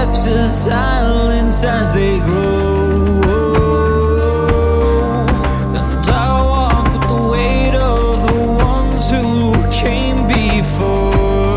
steps of silence as they grow. And I walk with the weight of the ones who came before.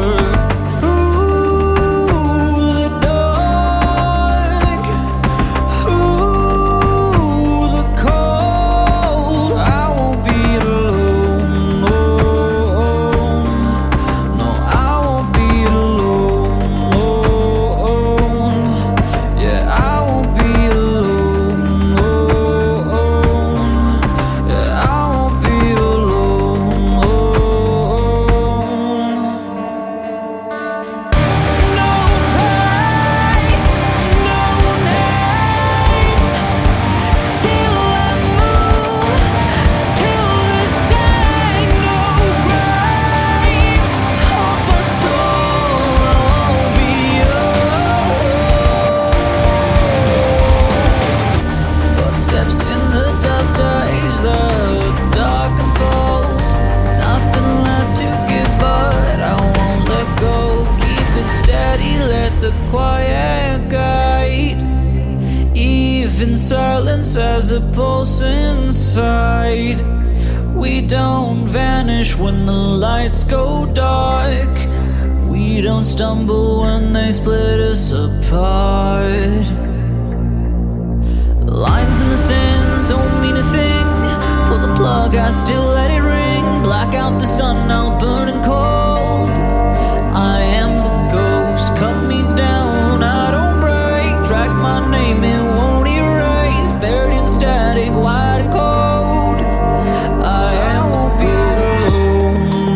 The quiet guide, even silence has a pulse inside. We don't vanish when the lights go dark. We don't stumble when they split us apart. Lines in the sand don't mean a thing. Pull the plug, I still let it ring. Black out the sun, now burning cold. I am the ghost, cut me down, I don't break. Drag my name, it won't erase. Buried in static, wide and cold. I won't be alone,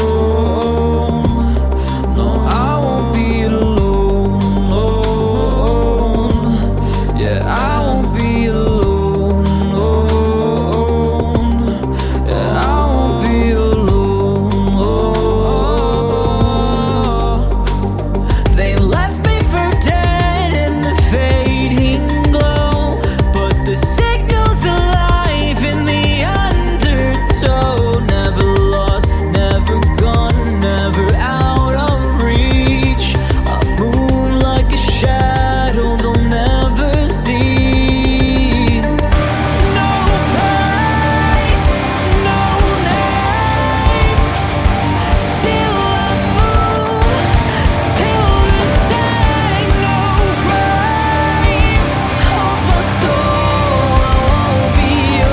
no, I won't be alone. Yeah, I won't be alone, yeah, I won't be alone. They left me for dead in the fading glow, but the signal's alive in the undertow. Never lost, never gone, never out of reach. I move like a shadow they'll never see. No place, no name. Still I move, still the same. No grave holds my soul. I won't be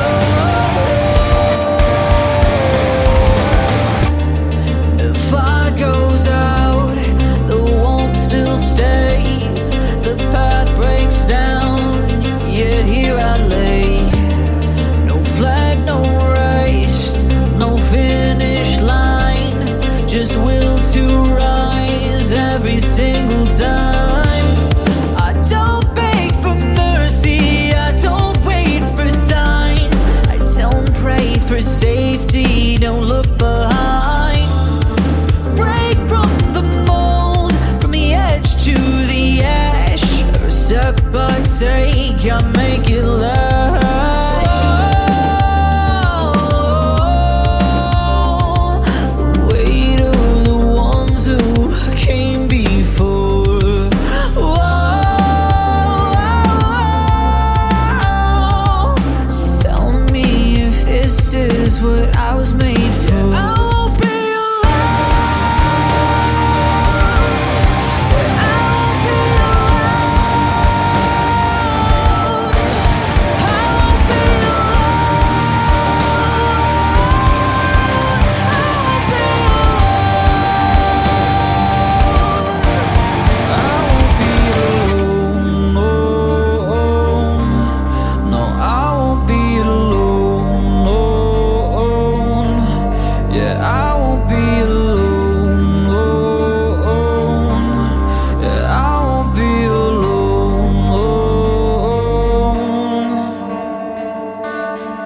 alone. The fire goes out, the warmth still stays. The path breaks down, yet here I lay. No flag, no race, no finish line. Just will to rise every single time. I don't beg for mercy, I don't wait for signs. I don't pray for safety, don't look behind. Break from the mold, from the edge to the ash. Every step I take, I make